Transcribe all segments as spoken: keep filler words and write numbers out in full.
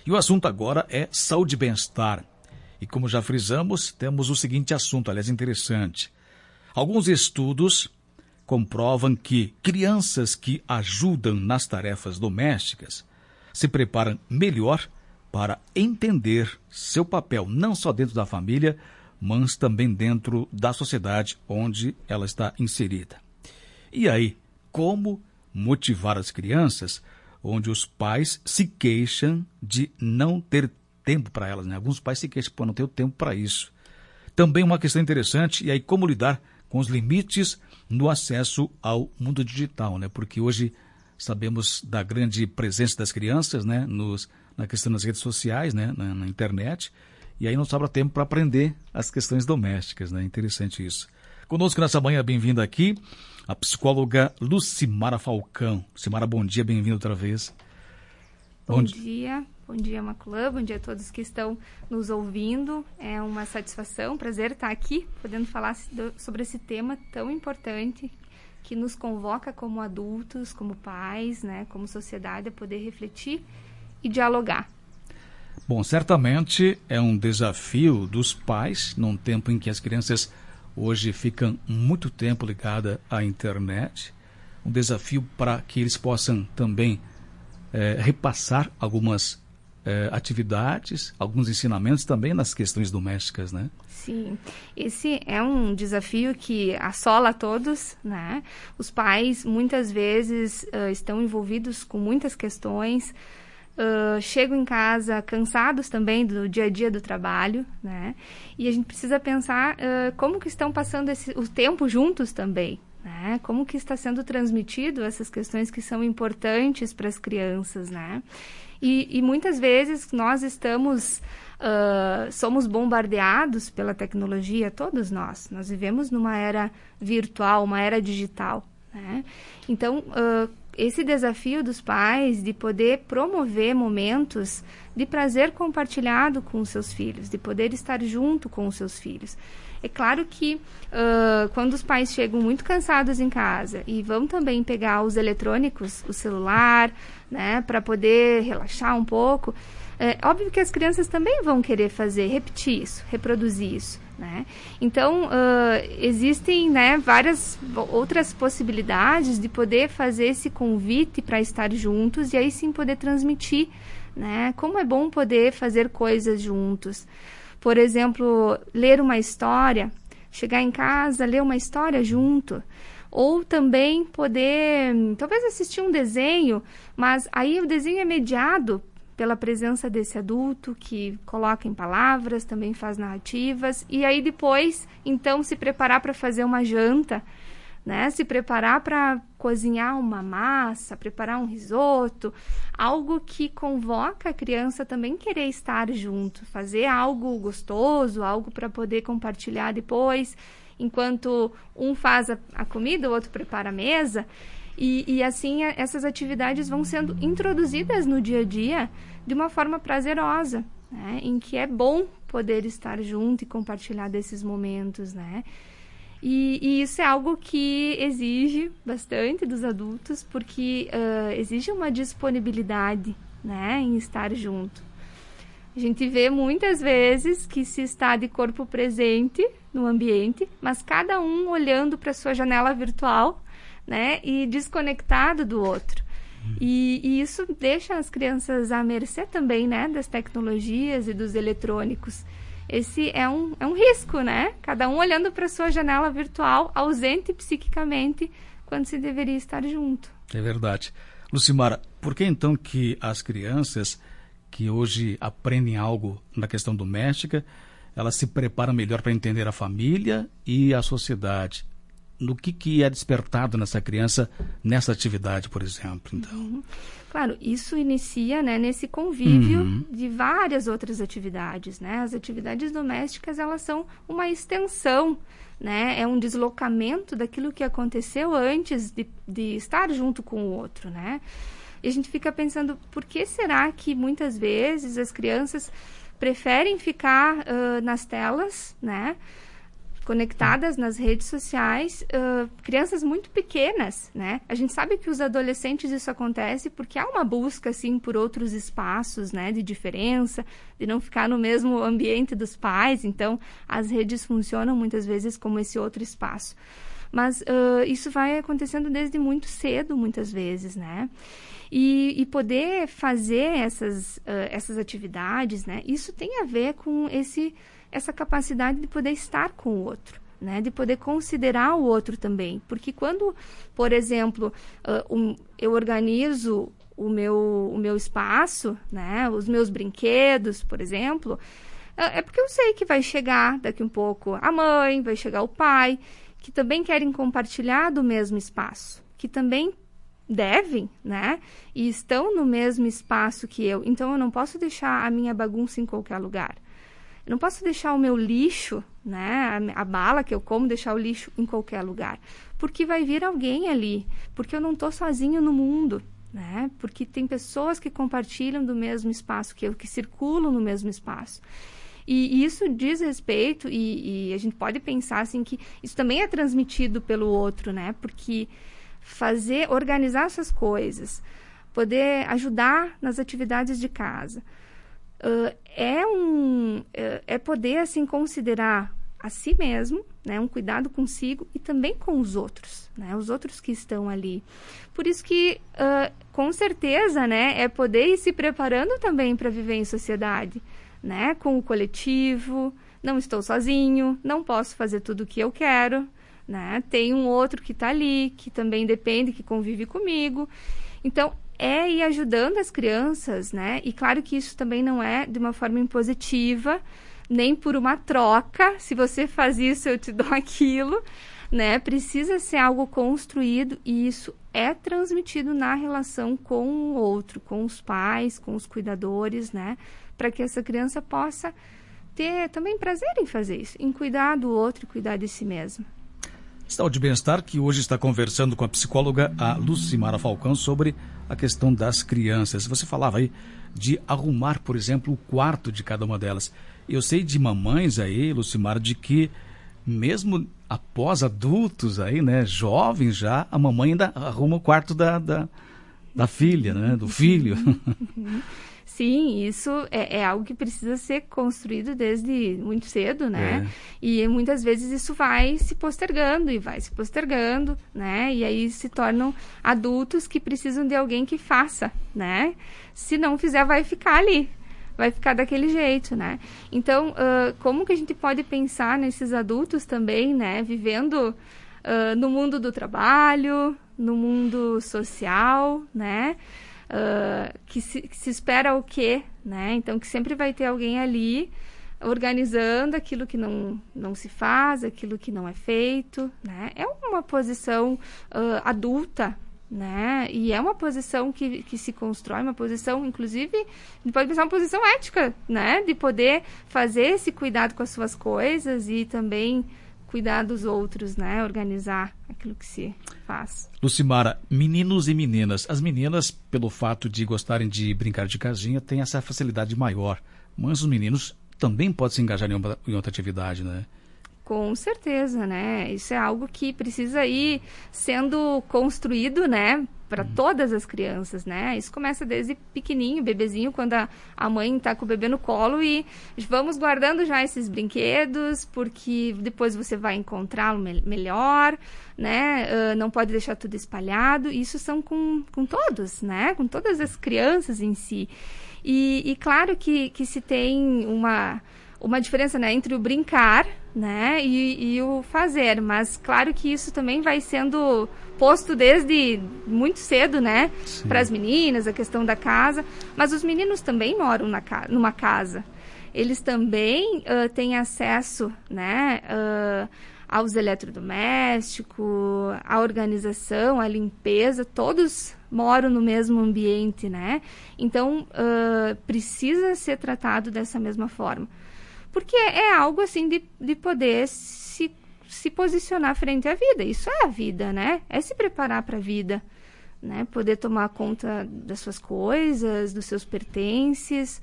E o assunto agora é saúde e bem-estar. E como já frisamos, temos o seguinte assunto, aliás, interessante. Alguns estudos comprovam que crianças que ajudam nas tarefas domésticas se preparam melhor para entender seu papel, não só dentro da família, mas também dentro da sociedade onde ela está inserida. E aí, como motivar as crianças onde os pais se queixam de não ter tempo para elas, né? Alguns pais se queixam por não ter tempo para isso. Também uma questão interessante, e aí como lidar com os limites no acesso ao mundo digital, né? Porque hoje sabemos da grande presença das crianças, né? Nos, na questão das redes sociais, né? Na, na internet, e aí não sobra tempo para aprender as questões domésticas, né? Interessante isso. Conosco nessa manhã, bem-vinda aqui, a psicóloga Lucimara Falcão. Lucimara, bom dia, bem-vinda outra vez. Bom, bom dia, bom dia, Maculã, bom dia a todos que estão nos ouvindo. É uma satisfação, um prazer estar aqui, podendo falar sobre esse tema tão importante que nos convoca como adultos, como pais, né, como sociedade, a poder refletir e dialogar. Bom, certamente é um desafio dos pais, num tempo em que as crianças hoje ficam muito tempo ligadas à internet, um desafio para que eles possam também é, repassar algumas é, atividades, alguns ensinamentos também nas questões domésticas, né? Sim, esse é um desafio que assola a todos, né? Os pais muitas vezes uh, estão envolvidos com muitas questões, Uh, chegam em casa cansados também do dia a dia do trabalho, né? E a gente precisa pensar uh, como que estão passando esse, o tempo juntos também, né? Como que está sendo transmitido essas questões que são importantes para as crianças, né? E, e muitas vezes nós estamos, uh, somos bombardeados pela tecnologia, todos nós. Nós vivemos numa era virtual, uma era digital, né? Então, uh, esse desafio dos pais de poder promover momentos de prazer compartilhado com os seus filhos, de poder estar junto com os seus filhos. É claro que uh, quando os pais chegam muito cansados em casa e vão também pegar os eletrônicos, o celular, né, para poder relaxar um pouco, é óbvio que as crianças também vão querer fazer, repetir isso, reproduzir isso, né? Então, uh, existem, né, várias outras possibilidades de poder fazer esse convite para estar juntos e aí sim poder transmitir, né? Como é bom poder fazer coisas juntos. Por exemplo, ler uma história, chegar em casa, ler uma história junto. Ou também poder, talvez assistir um desenho, mas aí o desenho é mediado pela presença desse adulto que coloca em palavras, também faz narrativas, e aí depois, então, se preparar para fazer uma janta, né? Se preparar para cozinhar uma massa, preparar um risoto, algo que convoca a criança também querer estar junto, fazer algo gostoso, algo para poder compartilhar depois, enquanto um faz a, a comida, o outro prepara a mesa. E, e assim, a, essas atividades vão sendo introduzidas no dia a dia de uma forma prazerosa, né? Em que é bom poder estar junto e compartilhar desses momentos, né? E, e isso é algo que exige bastante dos adultos, porque uh, exige uma disponibilidade, né, em estar junto. A gente vê muitas vezes que se está de corpo presente no ambiente, mas cada um olhando para a sua janela virtual, né, e desconectado do outro. E, e isso deixa as crianças à mercê também, né, das tecnologias e dos eletrônicos. Esse é um, é um risco, né? Cada um olhando para a sua janela virtual, ausente psiquicamente, quando se deveria estar junto. É verdade. Lucimara, por que então que as crianças que hoje aprendem algo na questão doméstica, elas se preparam melhor para entender a família e a sociedade? No que, que é despertado nessa criança, nessa atividade, por exemplo, então? Uhum. Claro, isso inicia, né, nesse convívio uhum. de várias outras atividades, né? As atividades domésticas, elas são uma extensão, né? É um deslocamento daquilo que aconteceu antes de, de estar junto com o outro, né? E a gente fica pensando, por que será que muitas vezes as crianças preferem ficar uh, nas telas, né? conectadas nas redes sociais, uh, crianças muito pequenas, né? A gente sabe que os adolescentes isso acontece porque há uma busca, assim, por outros espaços, né? De diferença, de não ficar no mesmo ambiente dos pais. Então, as redes funcionam muitas vezes como esse outro espaço. Mas uh, isso vai acontecendo desde muito cedo, muitas vezes, né? E, e poder fazer essas, uh, essas atividades, né? Isso tem a ver com esse, essa capacidade de poder estar com o outro, né? De poder considerar o outro também. Porque quando, por exemplo, uh, um, eu organizo o meu, o meu espaço, né? Os meus brinquedos, por exemplo, uh, é porque eu sei que vai chegar daqui um pouco a mãe, vai chegar o pai, que também querem compartilhar do mesmo espaço, que também devem, né? E estão no mesmo espaço que eu. Então, eu não posso deixar a minha bagunça em qualquer lugar. Eu não posso deixar o meu lixo, né? A, a bala que eu como, deixar o lixo em qualquer lugar. Porque vai vir alguém ali. Porque eu não estou sozinho no mundo, né? Porque tem pessoas que compartilham do mesmo espaço que eu, que circulam no mesmo espaço. E isso diz respeito, e, e a gente pode pensar assim que isso também é transmitido pelo outro, né? Porque fazer, organizar essas coisas, poder ajudar nas atividades de casa, uh, é um, é, é poder assim considerar a si mesmo, né? Um cuidado consigo e também com os outros, né? Os outros que estão ali. Por isso que, uh, com certeza, né? É poder ir se preparando também para viver em sociedade, né? Com o coletivo, não estou sozinho, não posso fazer tudo o que eu quero, né? Tem um outro que está ali, que também depende, que convive comigo. Então, é ir ajudando as crianças, né? E claro que isso também não é de uma forma impositiva, nem por uma troca, se você faz isso, eu te dou aquilo, né? Precisa ser algo construído e isso é transmitido na relação com o outro, com os pais, com os cuidadores, né? Para que essa criança possa ter também prazer em fazer isso, em cuidar do outro e cuidar de si mesma. Saúde e Bem-Estar, que hoje está conversando com a psicóloga a Lucimara Falcão sobre a questão das crianças. Você falava aí de arrumar, por exemplo, o quarto de cada uma delas. Eu sei de mamães aí, Lucimara, de que mesmo após adultos aí, né, jovens já, a mamãe ainda arruma o quarto da, da, da filha, né, do filho. Uhum. Sim, isso é, é algo que precisa ser construído desde muito cedo, né? É. E muitas vezes isso vai se postergando e vai se postergando, né? E aí se tornam adultos que precisam de alguém que faça, né? Se não fizer, vai ficar ali, vai ficar daquele jeito, né? Então, uh, como que a gente pode pensar nesses adultos também, né? Vivendo uh, no mundo do trabalho, no mundo social, né? Uh, que, se, que se espera o quê, né? Então, que sempre vai ter alguém ali organizando aquilo que não, não se faz, aquilo que não é feito, né? É uma posição uh, adulta, né? E é uma posição que, que se constrói, uma posição, inclusive, a gente pode pensar uma posição ética, né? De poder fazer esse cuidado com as suas coisas e também cuidar dos outros, né? Organizar aquilo que se faz. Lucimara, meninos e meninas. As meninas, pelo fato de gostarem de brincar de casinha, têm essa facilidade maior. Mas os meninos também podem se engajar em, uma, em outra atividade, né? Com certeza, né? Isso é algo que precisa ir sendo construído, né? Para uhum. todas as crianças, né? Isso começa desde pequenininho, bebezinho, quando a, a mãe está com o bebê no colo e vamos guardando já esses brinquedos, porque depois você vai encontrá-lo me- melhor, né? Uh, não pode deixar tudo espalhado. Isso são com, com todos, né? Com todas as crianças em si. E, e claro que, que se tem uma... uma diferença, né, entre o brincar, né, e, e o fazer, mas claro que isso também vai sendo posto desde muito cedo, né, para as meninas, a questão da casa, mas os meninos também moram na ca- numa casa, eles também uh, têm acesso, né, uh, aos eletrodomésticos, à organização, à limpeza, todos moram no mesmo ambiente, né, então uh, precisa ser tratado dessa mesma forma. Porque é algo, assim, de, de poder se, se posicionar frente à vida. Isso é a vida, né? É se preparar para a vida, né? Poder tomar conta das suas coisas, dos seus pertences,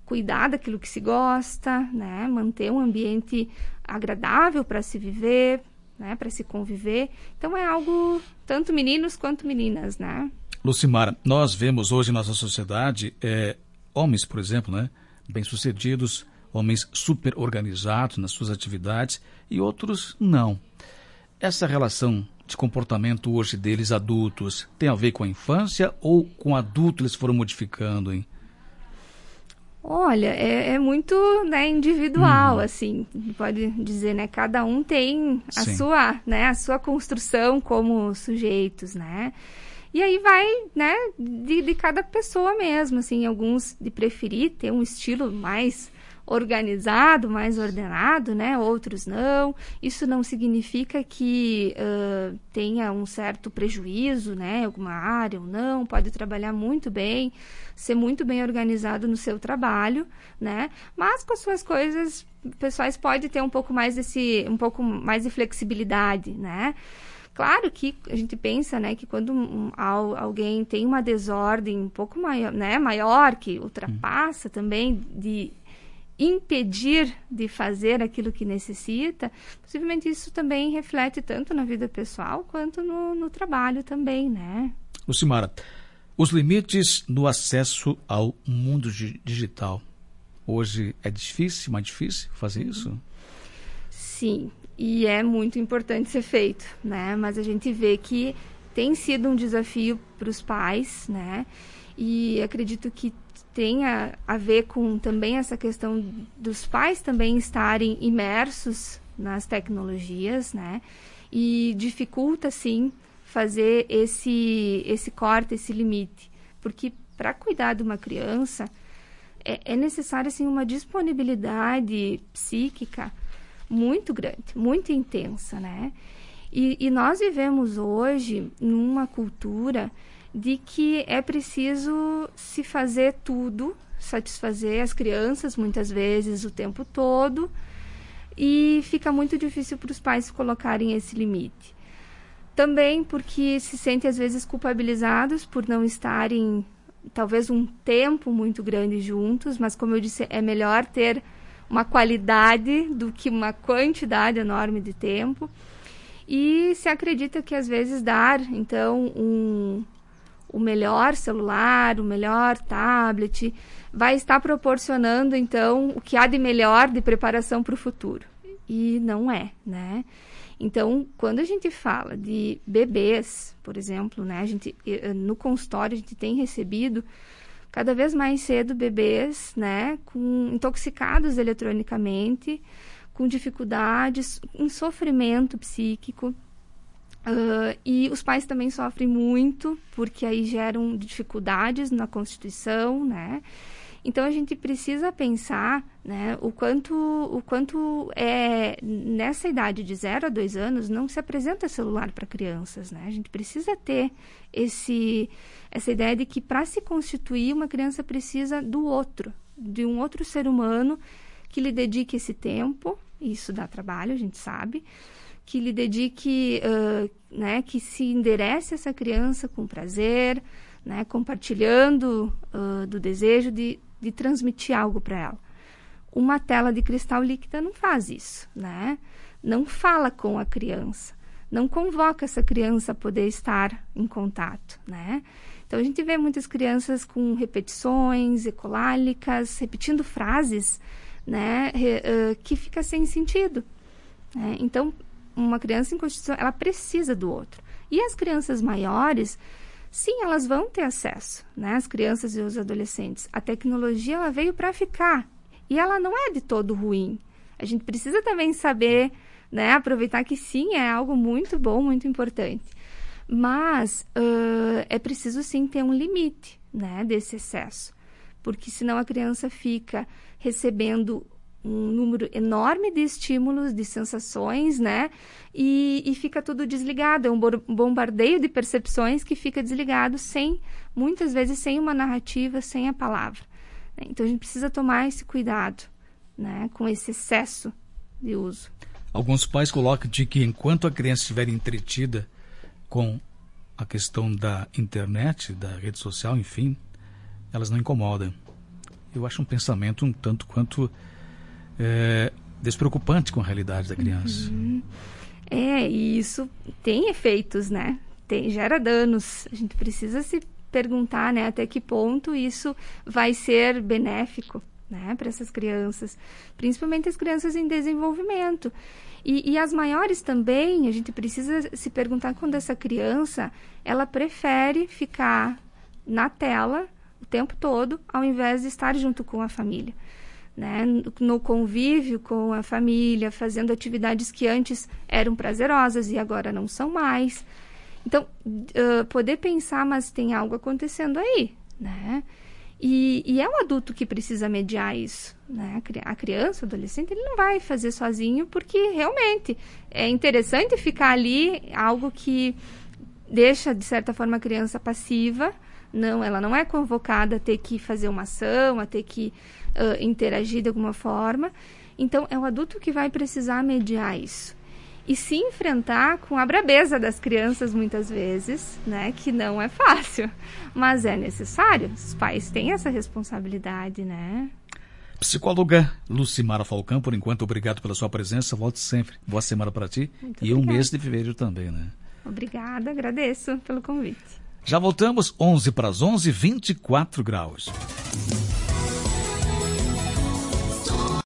cuidar daquilo que se gosta, né? Manter um ambiente agradável para se viver, né? Para se conviver. Então é algo tanto meninos quanto meninas, né? Lucimara, nós vemos hoje em nossa sociedade é, homens, por exemplo, né? Bem-sucedidos, homens super organizados nas suas atividades e outros não. Essa relação de comportamento hoje deles adultos tem a ver com a infância ou com o adulto eles foram modificando, hein? Olha, é, é muito, né, individual, Uhum. assim, pode dizer, né? Cada um tem a Sim. sua, né, a sua construção como sujeitos, né? E aí vai, né, de, de cada pessoa mesmo, assim, alguns de preferir ter um estilo mais organizado, mais ordenado, né? Outros não. Isso não significa que uh, tenha um certo prejuízo, né? Em alguma área ou não. Pode trabalhar muito bem, ser muito bem organizado no seu trabalho, né? Mas com as suas coisas pessoais pode ter um pouco mais desse, um pouco mais de flexibilidade, né? Claro que a gente pensa, né, que quando um, alguém tem uma desordem um pouco maior, né, maior que ultrapassa também de impedir de fazer aquilo que necessita, possivelmente isso também reflete tanto na vida pessoal quanto no, no trabalho também, né? Lucimara, os limites no acesso ao mundo digital. Hoje é difícil, mais difícil fazer isso? Sim, e é muito importante ser feito, né? Mas a gente vê que tem sido um desafio para os pais, né? E acredito que tenha a ver com também essa questão dos pais também estarem imersos nas tecnologias, né? E dificulta, sim, fazer esse, esse corte, esse limite. Porque para cuidar de uma criança, é, é necessário, assim, uma disponibilidade psíquica muito grande, muito intensa, né? E, e nós vivemos hoje numa cultura de que é preciso se fazer tudo, satisfazer as crianças muitas vezes o tempo todo, e fica muito difícil para os pais colocarem esse limite. Também porque se sentem às vezes culpabilizados por não estarem talvez um tempo muito grande juntos, mas como eu disse, é melhor ter uma qualidade do que uma quantidade enorme de tempo. E se acredita que às vezes dar, então, um o melhor celular, o melhor tablet, vai estar proporcionando, então, o que há de melhor de preparação para o futuro. E não é, né? Então, quando a gente fala de bebês, por exemplo, né, a gente, no consultório a gente tem recebido cada vez mais cedo bebês, né, com, intoxicados eletronicamente, com dificuldades, um sofrimento psíquico. Uh, e os pais também sofrem muito, porque aí geram dificuldades na constituição, né? Então, a gente precisa pensar, né, o quanto, o quanto é, nessa idade de zero a dois anos, não se apresenta celular para crianças, né? A gente precisa ter esse, essa ideia de que, para se constituir, uma criança precisa do outro, de um outro ser humano que lhe dedique esse tempo. Isso dá trabalho, a gente sabe, que lhe dedique, uh, né, que se enderece essa criança com prazer, né, compartilhando uh, do desejo de, de transmitir algo para ela. Uma tela de cristal líquida não faz isso, né? Não fala com a criança, não convoca essa criança a poder estar em contato, né? Então, a gente vê muitas crianças com repetições ecolálicas, repetindo frases, né, uh, que fica sem sentido, né? Então, uma criança em constituição, ela precisa do outro. E as crianças maiores, sim, elas vão ter acesso, né? As crianças e os adolescentes. A tecnologia, ela veio para ficar. E ela não é de todo ruim. A gente precisa também saber, né, aproveitar que sim, é algo muito bom, muito importante. Mas uh, é preciso, sim, ter um limite, né, desse excesso. Porque senão a criança fica recebendo um número enorme de estímulos, de sensações, né? E, e fica tudo desligado. É um bombardeio de percepções que fica desligado sem, muitas vezes, sem uma narrativa, sem a palavra. Então, a gente precisa tomar esse cuidado, né, com esse excesso de uso. Alguns pais colocam de que enquanto a criança estiver entretida com a questão da internet, da rede social, enfim, elas não incomodam. eu acho um pensamento um tanto quanto é, despreocupante com a realidade da criança. Uhum. É, e isso tem efeitos, né? Tem, gera danos. A gente precisa se perguntar, né, até que ponto isso vai ser benéfico, né, para essas crianças, principalmente as crianças em desenvolvimento. E, e as maiores também, a gente precisa se perguntar quando essa criança, ela prefere ficar na tela o tempo todo, ao invés de estar junto com a família, né, no convívio com a família, fazendo atividades que antes eram prazerosas e agora não são mais. Então, uh, poder pensar, mas tem algo acontecendo aí, né? E, e é o adulto que precisa mediar isso, né? A criança, o adolescente, ele não vai fazer sozinho, porque realmente é interessante ficar ali, algo que deixa, de certa forma, a criança passiva. Não, ela não é convocada a ter que fazer uma ação, a ter que uh, interagir de alguma forma. Então, é o adulto que vai precisar mediar isso. E se enfrentar com a brabeza das crianças, muitas vezes, né? Que não é fácil, mas é necessário. Os pais têm essa responsabilidade, né? Psicóloga Lucimara Falcão, por enquanto, obrigado pela sua presença. Volte sempre. Boa semana para ti. Muito e obrigada. Um mês de fevereiro também, né? Obrigada, agradeço pelo convite. Já voltamos, onze para as onze, vinte e quatro graus.